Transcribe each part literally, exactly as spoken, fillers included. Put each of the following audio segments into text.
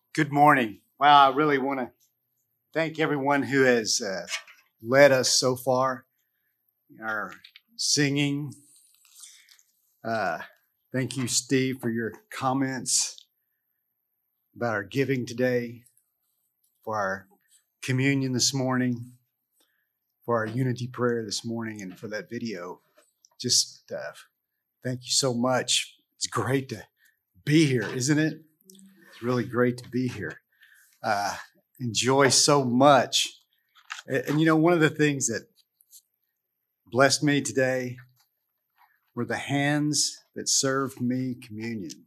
Good morning. Wow, I really want to thank everyone who has uh, led us so far. Our singing. Uh, thank you, Steve, for your comments about our giving today, for our communion this morning, for our unity prayer this morning, and for that video. Just uh, thank you so much. It's great to be here, isn't it? It's really great to be here. Uh, enjoy so much. And, and you know, one of the things that blessed me today were the hands that served me communion.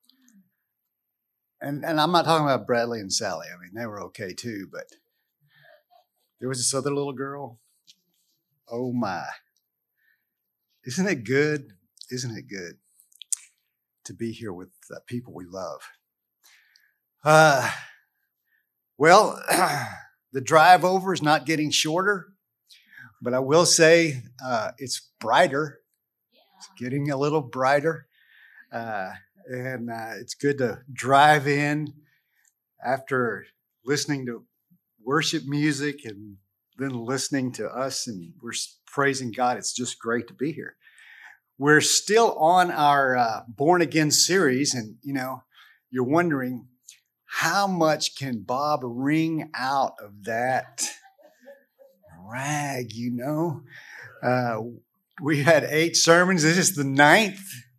And and I'm not talking about Bradley and Sally. I mean, they were okay too, but there was this other little girl. Oh my. Isn't it good? Isn't it good to be here with the people we love? Uh, well, the drive over is not getting shorter, but I will say uh, it's brighter. It's getting a little brighter. Uh, and uh, it's good to drive in after listening to worship music and then listening to us, and we're praising God. It's just great to be here. We're still on our uh, Born Again series, and you know, you're wondering, how much can Bob wring out of that rag, you know? Uh, we had eight sermons. This is the ninth.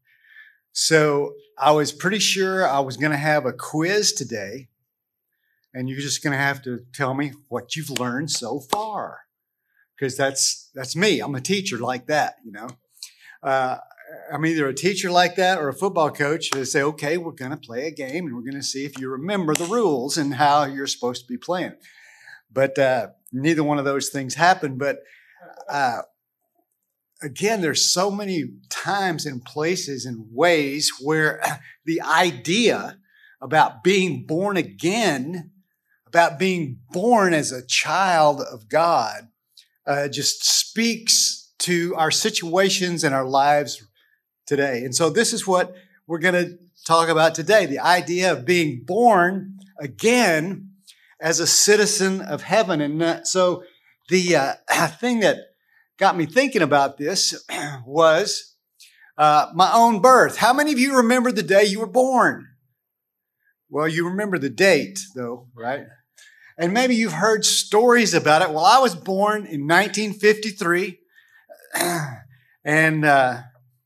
So I was pretty sure I was going to have a quiz today, and you're just going to have to tell me what you've learned so far, because that's that's me. I'm a teacher like that, you know. Uh, I'm either a teacher like that or a football coach. They say, okay, we're going to play a game, and we're going to see if you remember the rules and how you're supposed to be playing. But uh, neither one of those things happened. But uh, again, there's so many times and places and ways where the idea about being born again, about being born as a child of God, uh, just speaks to our situations and our lives today. And so this is what we're going to talk about today, the idea of being born again as a citizen of heaven. And so the uh, thing that got me thinking about this was uh, my own birth. How many of you remember the day you were born? Well, you remember the date, though, right? And maybe you've heard stories about it. Well, I was born in nineteen fifty-three. And, uh,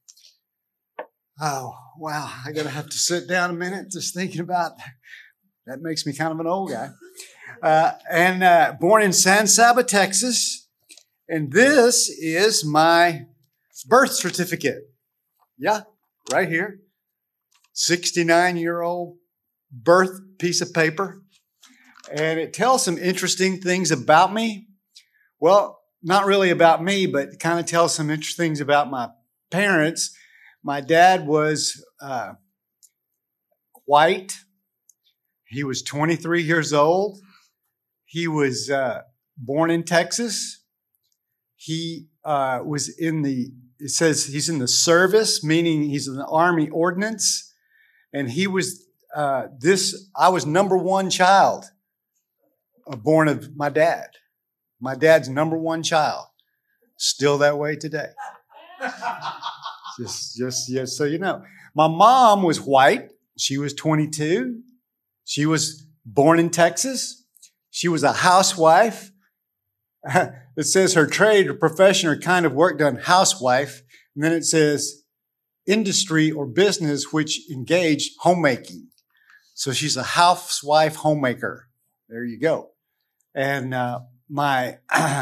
oh, wow, I got to have to sit down a minute just thinking about that. That makes me kind of an old guy. Uh, and uh, born in San Saba, Texas. And this is my birth certificate. Yeah, right here. sixty-nine-year-old birth piece of paper. And it tells some interesting things about me. Well, not really about me, but it kind of tells some interesting things about my parents. My dad was uh, white. He was twenty-three years old. He was uh, born in Texas. He uh, was in the, it says he's in the service, meaning he's in the Army Ordnance. And he was uh, this, I was number one child uh, born of my dad. My dad's number one child. Still that way today. Just, just, just so you know. My mom was white. She was twenty-two. She was born in Texas. She was a housewife. It says her trade or profession or kind of work done, housewife. And then it says industry or business which engaged homemaking. So she's a housewife homemaker. There you go. And uh, my,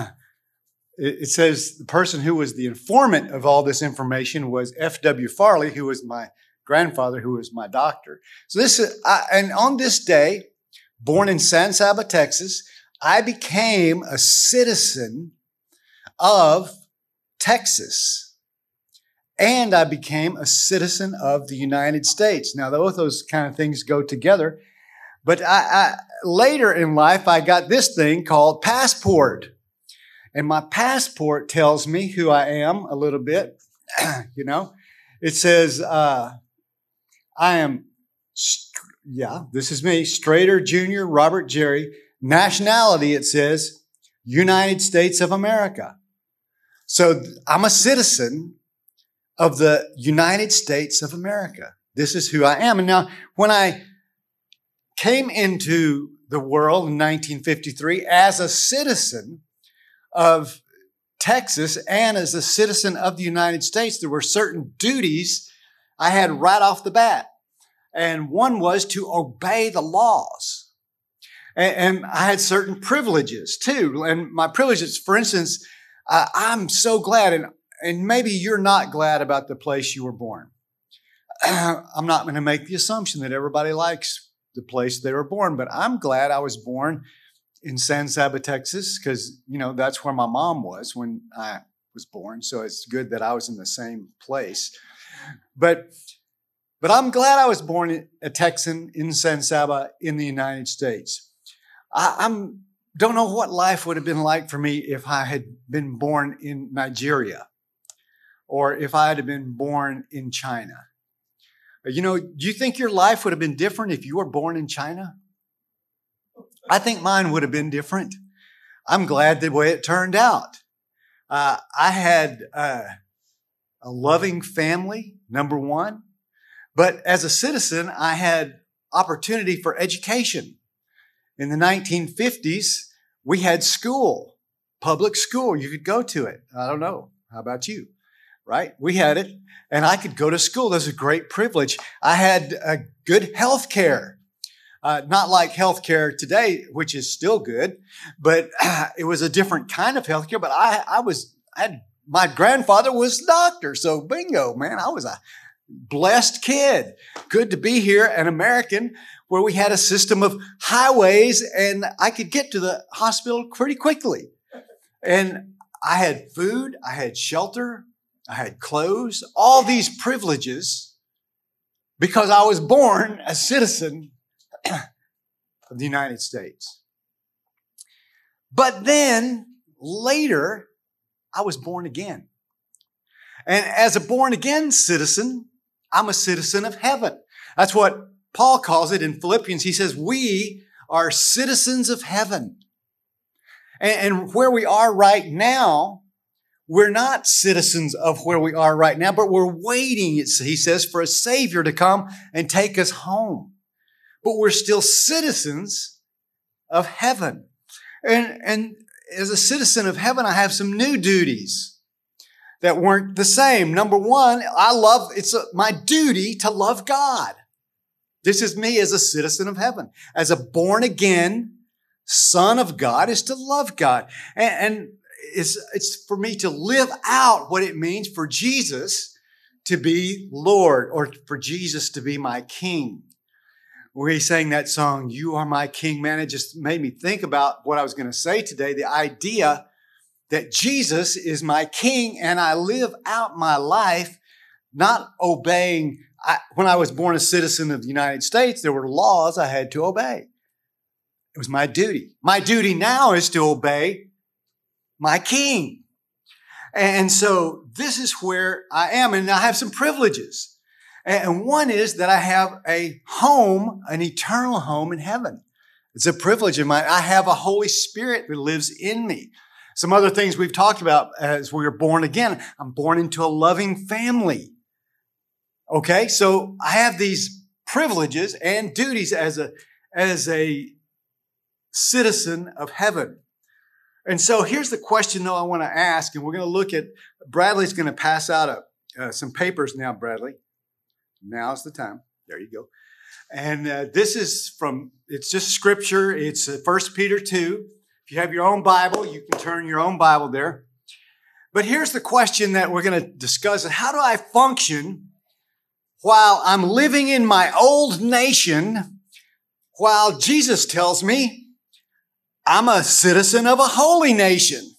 it says the person who was the informant of all this information was F W Farley, who was my grandfather, who was my doctor. So this is, I, and on this day, born in San Saba, Texas, I became a citizen of Texas, and I became a citizen of the United States. Now, both those kind of things go together. But I, I, later in life, I got this thing called passport. And my passport tells me who I am a little bit. You know, it says uh, I am Yeah, this is me, Strader Junior Robert Jerry. Nationality, it says, United States of America. So I'm a citizen of the United States of America. This is who I am. And now, when I came into the world in nineteen fifty-three as a citizen of Texas and as a citizen of the United States, there were certain duties I had right off the bat. And one was to obey the laws. And, and I had certain privileges too. And my privileges, for instance, uh, I'm so glad, and, and maybe you're not glad about the place you were born. I'm not going to make the assumption that everybody likes the place they were born, but I'm glad I was born in San Saba, Texas, because, you know, that's where my mom was when I was born. So it's good that I was in the same place. But But I'm glad I was born a Texan in San Saba in the United States. I I'm, don't know what life would have been like for me if I had been born in Nigeria or if I had been born in China. You know, do you think your life would have been different if you were born in China? I think mine would have been different. I'm glad the way it turned out. Uh, I had uh, a loving family, number one. But as a citizen, I had opportunity for education. In the nineteen fifties, we had school, public school. You could go to it. I don't know. How about you? Right? We had it, and I could go to school. That was a great privilege. I had a good health care. Uh, not like health care today, which is still good, but uh, it was a different kind of health care. But I, I was, I had, my grandfather was a doctor. So bingo, man, I was a blessed kid. Good to be here, an American, where we had a system of highways and I could get to the hospital pretty quickly. And I had food, I had shelter, I had clothes, all these privileges because I was born a citizen of the United States. But then later, I was born again. And as a born again citizen, I'm a citizen of heaven. That's what Paul calls it in Philippians. He says, we are citizens of heaven. And, and where we are right now, we're not citizens of where we are right now, but we're waiting, he says, for a Savior to come and take us home. But we're still citizens of heaven. And, and as a citizen of heaven, I have some new duties that weren't the same. Number one, I love, it's a, my duty to love God. This is me as a citizen of heaven. As a born again son of God is to love God. And, and it's, it's for me to live out what it means for Jesus to be Lord or for Jesus to be my King. When he sang that song, You Are My King, man, it just made me think about what I was going to say today. The idea that Jesus is my King and I live out my life not obeying. I, when I was born a citizen of the United States, there were laws I had to obey. It was my duty. My duty now is to obey my King. And so this is where I am, and I have some privileges. And one is that I have a home, an eternal home in heaven. It's a privilege of mine. I have a Holy Spirit that lives in me. Some other things we've talked about as we were born again. I'm born into a loving family. Okay, so I have these privileges and duties as a, as a citizen of heaven. And so here's the question, though, I want to ask, and we're going to look at, Bradley's going to pass out a, uh, some papers now, Bradley. Now's the time. There you go. And uh, this is from, it's just scripture. It's uh, First Peter two. If you have your own Bible, you can turn your own Bible there. But here's the question that we're going to discuss. How do I function while I'm living in my old nation, while Jesus tells me I'm a citizen of a holy nation?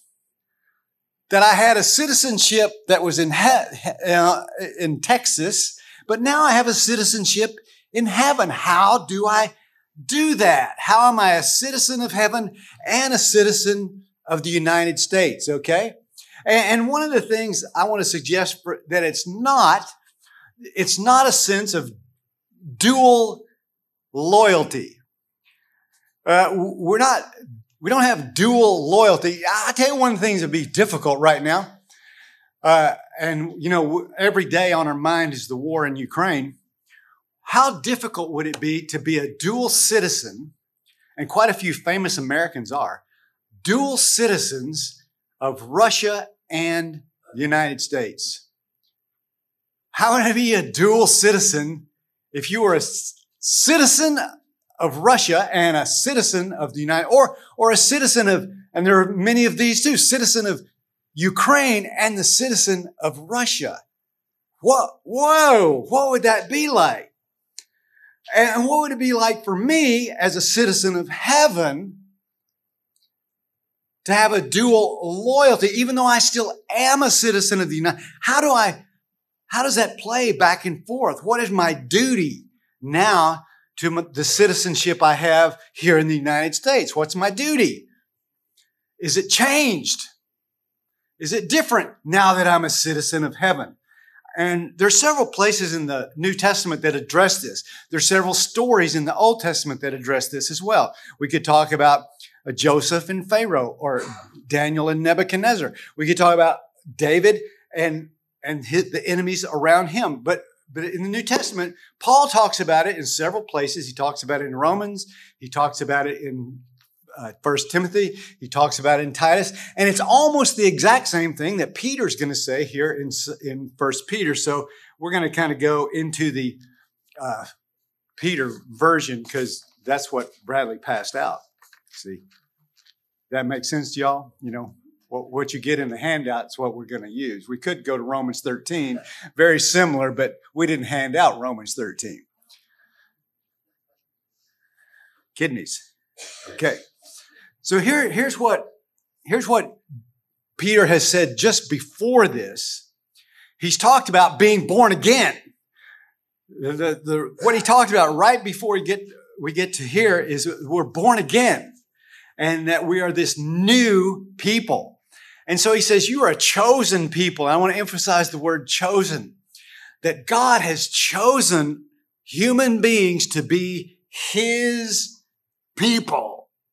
That I had a citizenship that was in he- uh, in Texas, but now I have a citizenship in heaven. How do I do that? How am I a citizen of heaven and a citizen of the United States? Okay. And one of the things I want to suggest for, that it's not, it's not a sense of dual loyalty. Uh, we're not, we don't have dual loyalty. I tell you one of the things that would be difficult right now. Uh, and, you know, every day on our mind is the war in Ukraine. How difficult would it be to be a dual citizen, and quite a few famous Americans are, dual citizens of Russia and the United States? How would it be a dual citizen if you were a citizen of Russia and a citizen of the United, or, or a citizen of, and there are many of these too, citizen of Ukraine and the citizen of Russia? What, whoa, what would that be like? And what would it be like for me as a citizen of heaven to have a dual loyalty, even though I still am a citizen of the United? How do I, how does that play back and forth? What is my duty now to the citizenship I have here in the United States? What's my duty? Is it changed? Is it different now that I'm a citizen of heaven? And there's several places in the New Testament that address this. There's several stories in the Old Testament that address this as well. We could talk about uh, Joseph and Pharaoh, or Daniel and Nebuchadnezzar. We could talk about David and, and his, the enemies around him. But, but in the New Testament, Paul talks about it in several places. He talks about it in Romans. He talks about it in Uh, First Timothy. He talks about it in Titus, and it's almost the exact same thing that Peter's going to say here in in First Peter. So we're going to kind of go into the uh, Peter version because that's what Bradley passed out. See, that makes sense to y'all? You know, what, what you get in the handout is what we're going to use. We could go to Romans thirteen, very similar, but we didn't hand out Romans thirteen. Kidneys. Okay. So here, here's what, here's what Peter has said just before this. He's talked about being born again. The, the, the, what he talked about right before we get, we get to here is we're born again and that we are this new people. And so he says, you are a chosen people. And I want to emphasize the word chosen, that God has chosen human beings to be his people.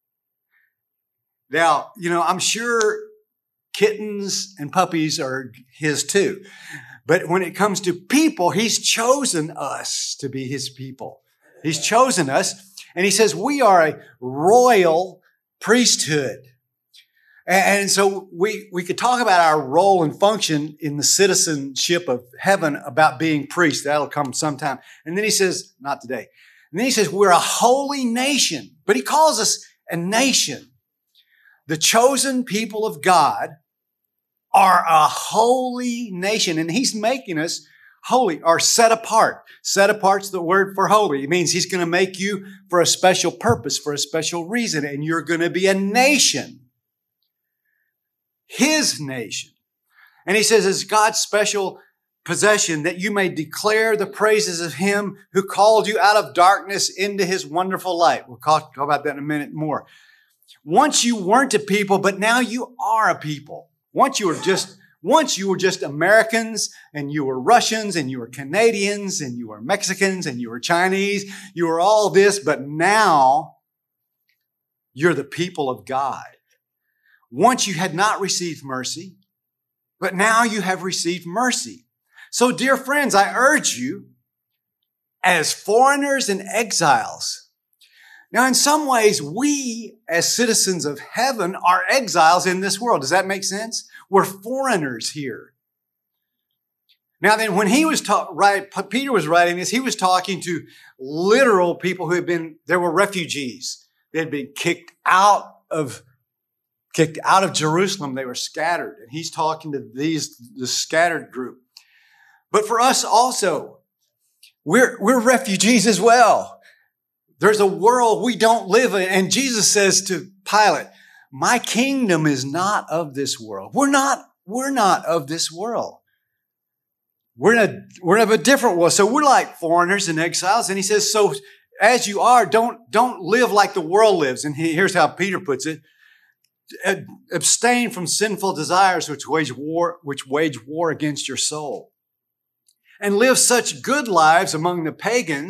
Now, you know, I'm sure kittens and puppies are his too. But when it comes to people, he's chosen us to be his people. He's chosen us. And he says we are a royal priesthood. And so we, we could talk about our role and function in the citizenship of heaven about being priests. That'll come sometime. And then he says, not today. And then he says we're a holy nation. But he calls us a nation. The chosen people of God are a holy nation, and he's making us holy or set apart. Set apart's the word for holy. It means he's going to make you for a special purpose, for a special reason, and you're going to be a nation. His nation. And he says it's God's special possession that you may declare the praises of him who called you out of darkness into his wonderful light. We'll talk about that in a minute more. Once you weren't a people, but now you are a people. Once you were just, once you were just Americans, and you were Russians, and you were Canadians, and you were Mexicans, and you were Chinese. You were all this, but now you're the people of God. Once you had not received mercy, but now you have received mercy. So, dear friends, I urge you, as foreigners and exiles. Now, in some ways, we as citizens of heaven are exiles in this world. Does that make sense? We're foreigners here. Now, then, when he was ta- right, Peter was writing this, he was talking to literal people who had been, there were refugees. They had been kicked out of, kicked out of Jerusalem. They were scattered. And he's talking to these, the scattered group. But for us also, we're, we're refugees as well. There's a world we don't live in. And Jesus says to Pilate, my kingdom is not of this world. We're not, we're not of this world. We're in a, we're in a different world. So we're like foreigners and exiles. And he says, so as you are, don't, don't live like the world lives. And he, here's how Peter puts it. Abstain from sinful desires which wage war, which wage war against your soul. And live such good lives among the pagans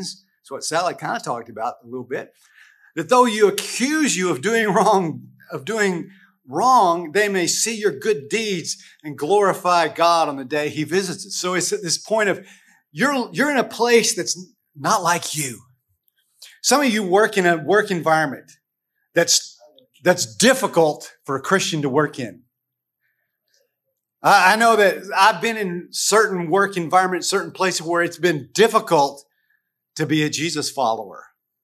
It's what Sally kind of talked about a little bit. That though you accuse you of doing wrong, of doing wrong, they may see your good deeds and glorify God on the day he visits us. So it's at this point of you're, you're in a place that's not like you. Some of you work in a work environment that's, that's difficult for a Christian to work in. I, I know that I've been in certain work environments, certain places where it's been difficult to be a Jesus follower.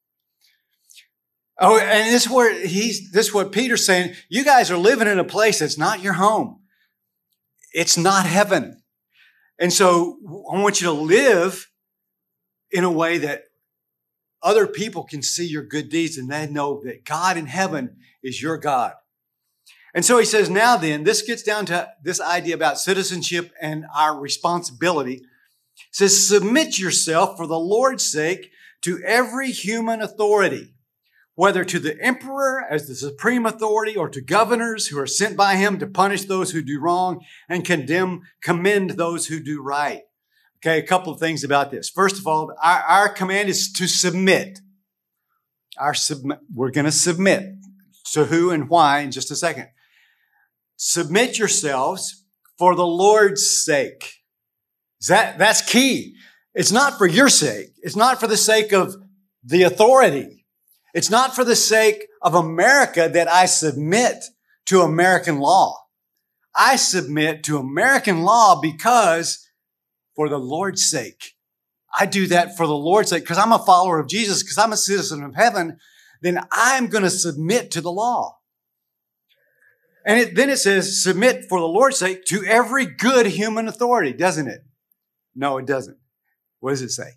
Oh, and this is where he's, this is what Peter's saying. You guys are living in a place that's not your home. It's not heaven. And so I want you to live in a way that other people can see your good deeds and they know that God in heaven is your God. And so he says, now then, this gets down to this idea about citizenship and our responsibility. It says, submit yourself for the Lord's sake to every human authority, whether to the emperor as the supreme authority or to governors who are sent by him to punish those who do wrong and condemn, commend those who do right. Okay, a couple of things about this. First of all, our, our command is to submit. Our submit, we're going to submit to who and why in just a second. Submit yourselves for the Lord's sake. That, that's key. It's not for your sake. It's not for the sake of the authority. It's not for the sake of America that I submit to American law. I submit to American law because for the Lord's sake. I do that for the Lord's sake because I'm a follower of Jesus, because I'm a citizen of heaven. Then I'm going to submit to the law. And it, then it says, submit for the Lord's sake to every good human authority, doesn't it? No, it doesn't. What does it say?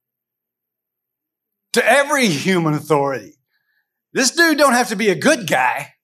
To every human authority. This dude don't have to be a good guy.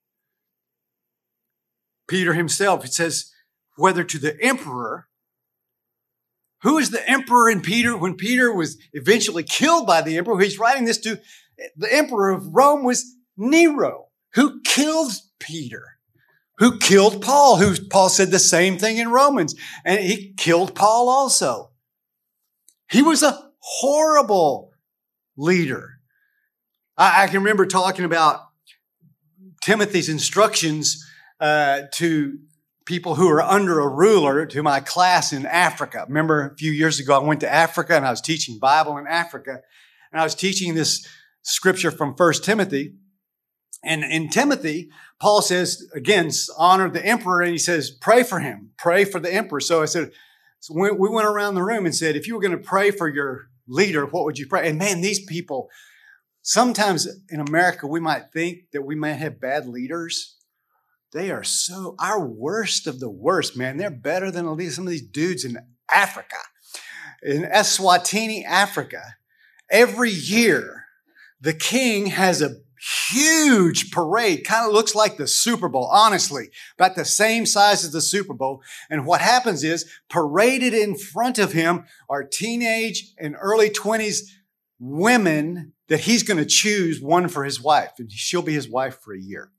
Peter himself, it says, whether to the emperor. Who is the emperor in Peter? When Peter was eventually killed by the emperor, he's writing this to, the emperor of Rome was Nero, who killed Peter, who killed Paul, who Paul said the same thing in Romans, and he killed Paul also. He was a horrible leader. I, I can remember talking about Timothy's instructions uh, to people who are under a ruler to my class in Africa. Remember a few years ago, I went to Africa and I was teaching Bible in Africa. And I was teaching this scripture from First Timothy. And in Timothy, Paul says, again, honor the emperor. And he says, pray for him. Pray for the emperor. So I said, so we went around the room and said, if you were going to pray for your leader, what would you pray? And man, these people, sometimes in America, we might think that we might have bad leaders. They are so, our worst of the worst, man. They're better than some of these dudes in Africa. In Eswatini, Africa, every year, the king has a huge parade. Kind of looks like the Super Bowl, honestly. About the same size as the Super Bowl. And what happens is, paraded in front of him are teenage and early twenties women that he's going to choose one for his wife. And she'll be his wife for a year.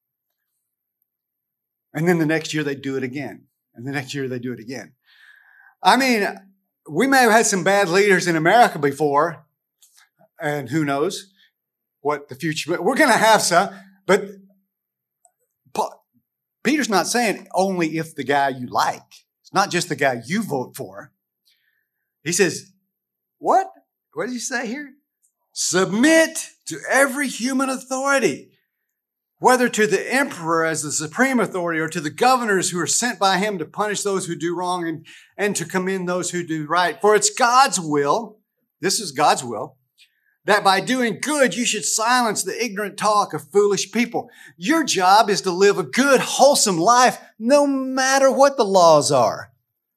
And then the next year they do it again. And the next year they do it again. I mean, we may have had some bad leaders in America before. And who knows what the future, but we're going to have some. But Paul, Peter's not saying only if the guy you like. It's not just the guy you vote for. He says, what? What did he say here? Submit to every human authority, whether to the emperor as the supreme authority or to the governors who are sent by him to punish those who do wrong and, and to commend those who do right. For it's God's will, this is God's will, that by doing good, you should silence the ignorant talk of foolish people. Your job is to live a good, wholesome life, no matter what the laws are.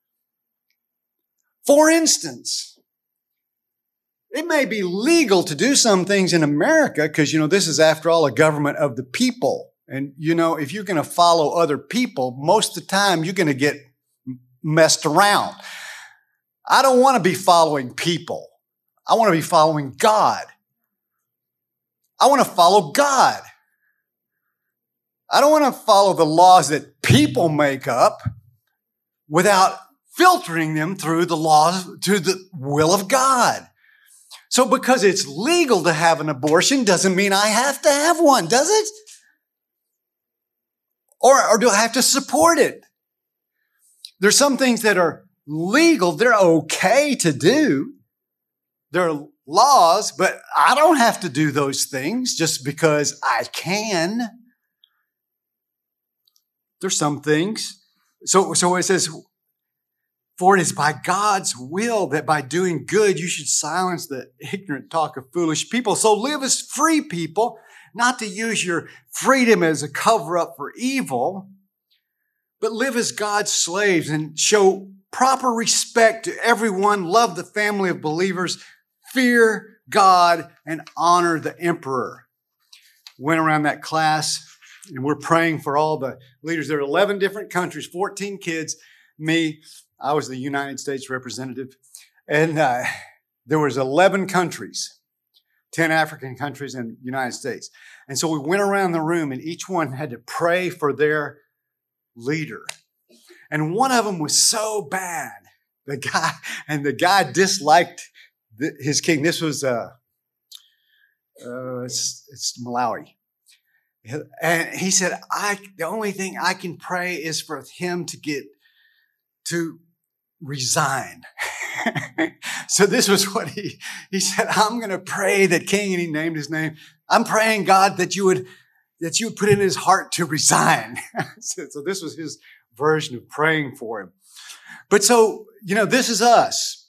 For instance, it may be legal to do some things in America because, you know, this is, after all, a government of the people. And, you know, if you're going to follow other people, most of the time you're going to get messed around. I don't want to be following people. I want to be following God. I want to follow God. I don't want to follow the laws that people make up without filtering them through the laws, to the will of God. So because it's legal to have an abortion doesn't mean I have to have one, does it? Or, or do I have to support it? There's some things that are legal. They're okay to do. They're laws, but I don't have to do those things just because I can. There's some things. So, so it says, for it is by God's will that by doing good, you should silence the ignorant talk of foolish people. So live as free people, not to use your freedom as a cover up for evil, but live as God's slaves and show proper respect to everyone. Love the family of believers, fear God, and honor the emperor. Went around that class and we're praying for all the leaders. There are eleven different countries, fourteen kids, me. I was the United States representative, and uh, there was eleven countries, ten African countries and United States. And so we went around the room and each one had to pray for their leader. And one of them was so bad, the guy, and the guy disliked the, his king. This was, uh, uh, it's, it's Malawi. And he said, I, the only thing I can pray is for him to get, to resign. So this was what he, he said, I'm going to pray that king, and he named his name. I'm praying, God, that you would, that you would put in his heart to resign. so, so this was his version of praying for him. But so, you know, this is us.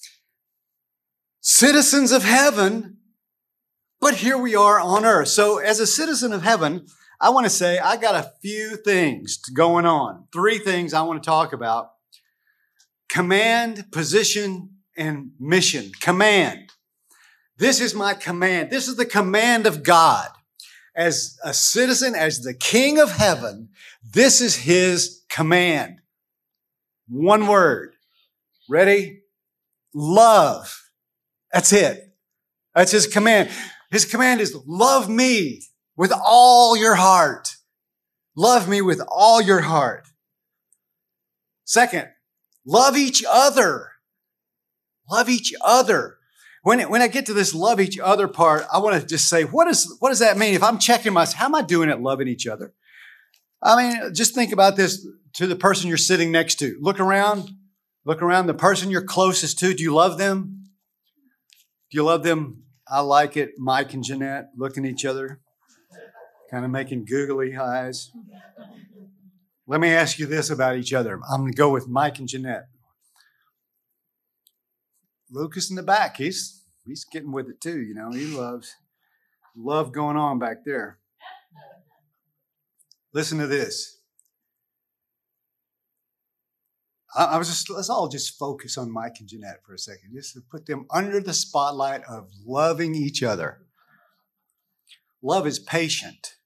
Citizens of heaven, but here we are on earth. So as a citizen of heaven, I want to say I got a few things going on. Three things I want to talk about. Command, position, and mission. Command. This is my command. This is the command of God. As a citizen, as the King of heaven, this is his command. One word. Ready? Love. That's it. That's his command. His command is love me with all your heart. Love me with all your heart. Second, love each other. Love each other. When, it, when I get to this love each other part, I want to just say, what, is, what does that mean? If I'm checking myself, how am I doing at loving each other? I mean, just think about this to the person you're sitting next to. Look around. Look around. The person you're closest to, do you love them? Do you love them? I like it. Mike and Jeanette looking at each other, kind of making googly eyes. Let me ask you this about each other. I'm going to go with Mike and Jeanette. Lucas in the back, he's he's getting with it too. You know, he loves love going on back there. Listen to this. I, I was just let's all just focus on Mike and Jeanette for a second, just to put them under the spotlight of loving each other. Love is patient.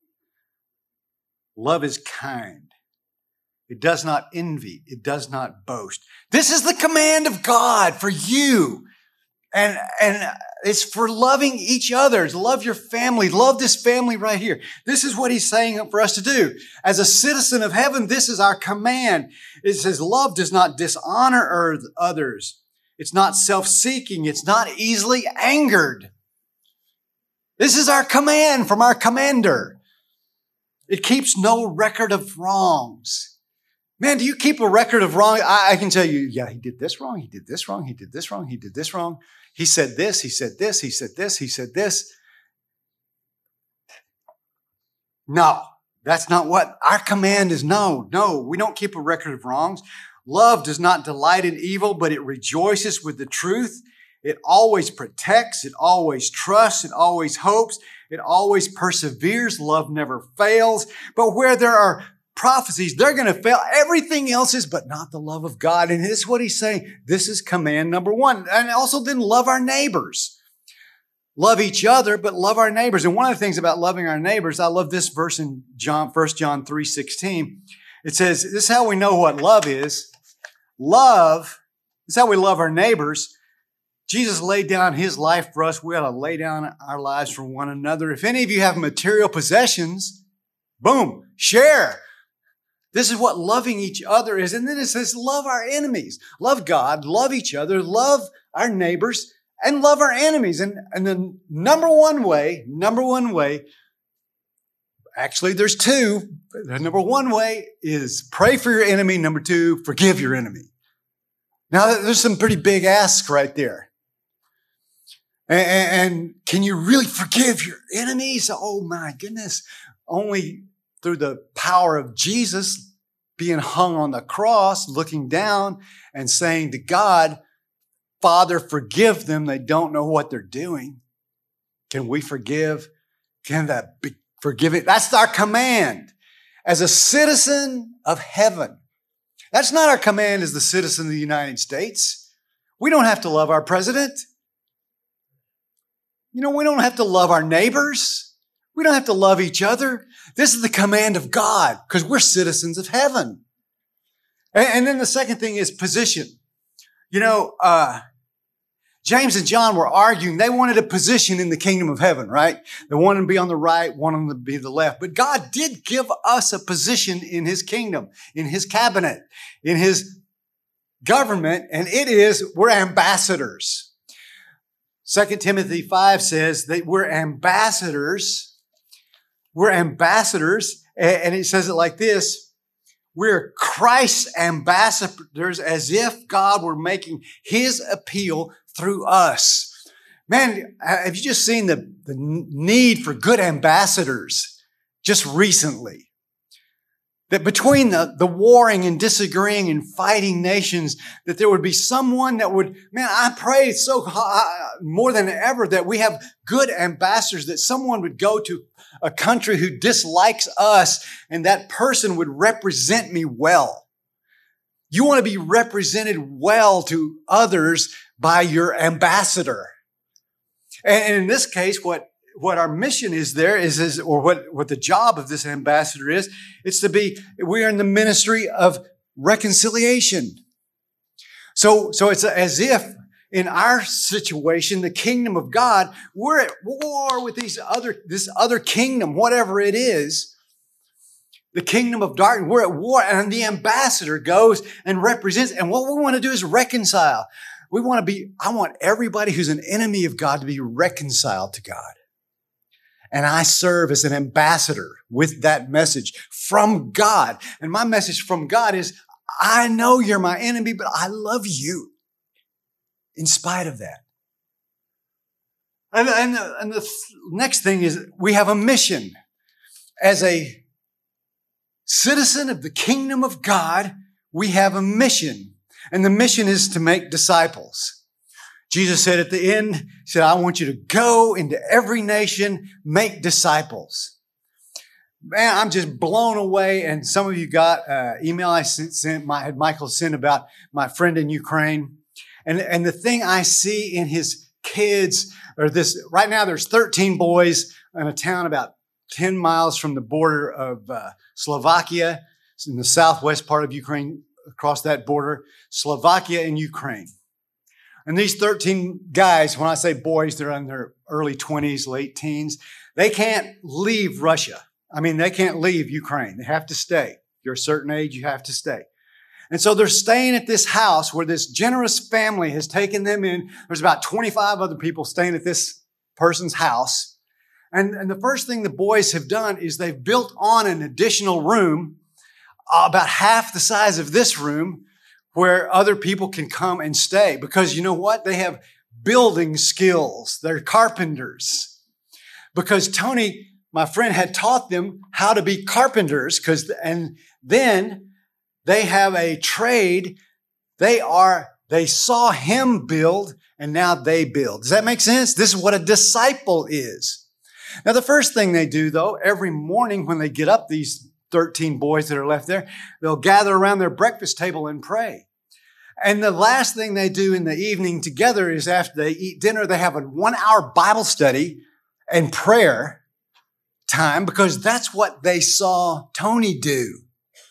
Love is kind. It does not envy. It does not boast. This is the command of God for you. And, and it's for loving each other. To love your family. Love this family right here. This is what he's saying for us to do. As a citizen of heaven, this is our command. It says love does not dishonor others. It's not self-seeking. It's not easily angered. This is our command from our commander. It keeps no record of wrongs. Man, do you keep a record of wrong? I, I can tell you, yeah, he did this wrong. He did this wrong. He did this wrong. He did this wrong. He said this. He said this. He said this. He said this. No, that's not what our command is. No, no, we don't keep a record of wrongs. Love does not delight in evil, but it rejoices with the truth. It always protects. It always trusts. It always hopes. It always perseveres. Love never fails. But where there are prophecies, they're going to fail. Everything else is, but not the love of God. And this is what he's saying. This is command number one. And also then love our neighbors. Love each other, but love our neighbors. And one of the things about loving our neighbors, I love this verse in John, First John three sixteen. It says, this is how we know what love is. Love, this is how we love our neighbors. Jesus laid down his life for us. We ought to lay down our lives for one another. If any of you have material possessions, boom, share. This is what loving each other is. And then it says, love our enemies. Love God, love each other, love our neighbors, and love our enemies. And, and the number one way, number one way, actually there's two. The number one way is pray for your enemy. Number two, forgive your enemy. Now there's some pretty big asks right there. And, and can you really forgive your enemies? Oh my goodness. Only through the power of Jesus being hung on the cross, looking down and saying to God, Father, forgive them. They don't know what they're doing. Can we forgive? Can that be forgiving? That's our command as a citizen of heaven. That's not our command as the citizen of the United States. We don't have to love our president. You know, we don't have to love our neighbors. We don't have to love each other. This is the command of God because we're citizens of heaven. And, and then the second thing is position. You know, uh, James and John were arguing. They wanted a position in the kingdom of heaven, right? They wanted to be on the right, wanted to be the left. But God did give us a position in his kingdom, in his cabinet, in his government, and it is we're ambassadors. Second Timothy five says that we're ambassadors. We're ambassadors, and it says it like this. We're Christ's ambassadors as if God were making his appeal through us. Man, have you just seen the, the need for good ambassadors just recently? That between the, the warring and disagreeing and fighting nations, that there would be someone that would, man, I pray so high, more than ever that we have good ambassadors, that someone would go to a country who dislikes us and that person would represent me well. You want to be represented well to others by your ambassador. And in this case, what What our mission is there is, is or what, what the job of this ambassador is, it's to be, we are in the ministry of reconciliation. So, so it's as if in our situation, the kingdom of God, we're at war with these other, this other kingdom, whatever it is, the kingdom of darkness. We're at war, and the ambassador goes and represents. And what we want to do is reconcile. We want to be, I want everybody who's an enemy of God to be reconciled to God. And I serve as an ambassador with that message from God. And my message from God is, I know you're my enemy, but I love you in spite of that. And, and, and the next thing is we have a mission. As a citizen of the kingdom of God, we have a mission. And the mission is to make disciples. Jesus said at the end, he said, I want you to go into every nation, make disciples. Man, I'm just blown away. And some of you got an email I sent, sent my, had Michael sent about my friend in Ukraine. And, and the thing I see in his kids, or this, right now there's thirteen boys in a town about ten miles from the border of uh, Slovakia. It's in the southwest part of Ukraine, across that border, Slovakia and Ukraine. And these thirteen guys, when I say boys, they're in their early twenties, late teens. They can't leave Russia. I mean, they can't leave Ukraine. They have to stay. If you're a certain age, you have to stay. And so they're staying at this house where this generous family has taken them in. There's about twenty-five other people staying at this person's house. And, and the first thing the boys have done is they've built on an additional room, uh, about half the size of this room, where other people can come and stay. Because you know what? They have building skills. They're carpenters. Because Tony, my friend, had taught them how to be carpenters. Because, and then they have a trade. They are, they saw him build, and now they build. Does that make sense? This is what a disciple is. Now, the first thing they do, though, every morning when they get up, these thirteen boys that are left there, they'll gather around their breakfast table and pray. And the last thing they do in the evening together is after they eat dinner, they have a one hour Bible study and prayer time, because that's what they saw Tony do.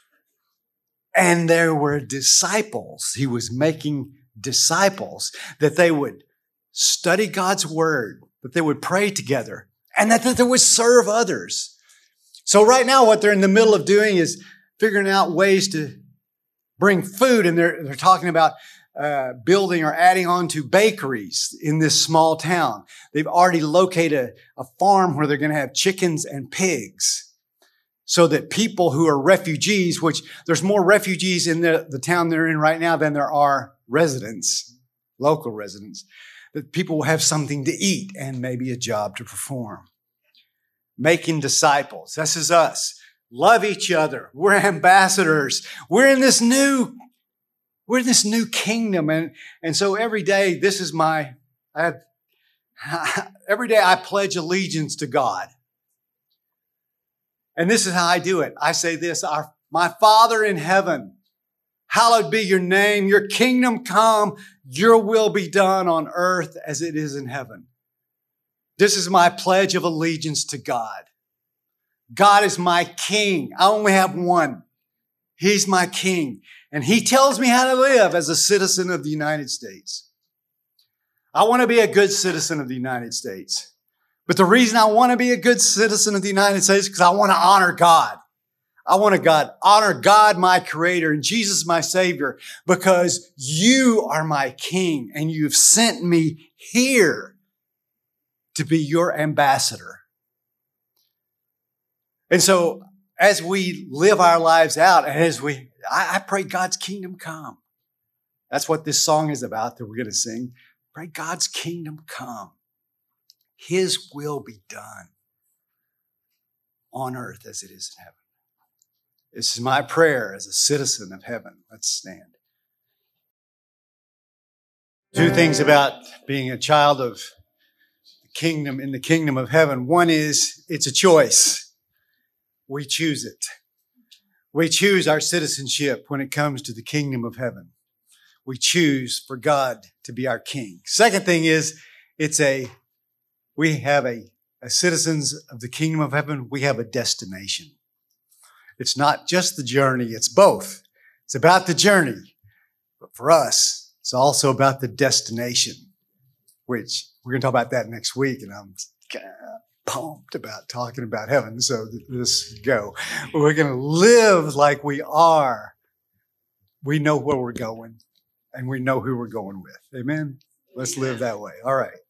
And there were disciples. He was making disciples, that they would study God's word, that they would pray together, and that, that they would serve others. So right now, what they're in the middle of doing is figuring out ways to bring food. And they're, they're talking about uh, building or adding on to bakeries in this small town. They've already located a, a farm where they're going to have chickens and pigs so that people who are refugees, which there's more refugees in the, the town they're in right now than there are residents, local residents, that people will have something to eat and maybe a job to perform. Making disciples. This is us. Love each other. We're ambassadors. We're in this new, we're in this new kingdom. And, and so every day, this is my, I have, every day I pledge allegiance to God. And this is how I do it. I say this, our, my Father in heaven, hallowed be your name. Your kingdom come. Your will be done on earth as it is in heaven. This is my pledge of allegiance to God. God is my king. I only have one. He's my king. And he tells me how to live as a citizen of the United States. I want to be a good citizen of the United States. But the reason I want to be a good citizen of the United States is because I want to honor God. I want to God, honor God, my creator, and Jesus, my savior, because you are my king and you've sent me here to be your ambassador. And so as we live our lives out, and as we, I, I pray God's kingdom come. That's what this song is about that we're going to sing. Pray God's kingdom come. His will be done on earth as it is in heaven. This is my prayer as a citizen of heaven. Let's stand. Two things about being a child of the kingdom in the kingdom of heaven. One is it's a choice. We choose it. We choose our citizenship when it comes to the kingdom of heaven. We choose for God to be our king. Second thing is it's a, we have a, as citizens of the kingdom of heaven, we have a destination. It's not just the journey, it's both. It's about the journey. But for us, it's also about the destination, which we're going to talk about that next week. And I'm kind of pumped about talking about heaven. So let's go. We're going to live like we are. We know where we're going and we know who we're going with. Amen. Let's live that way. All right.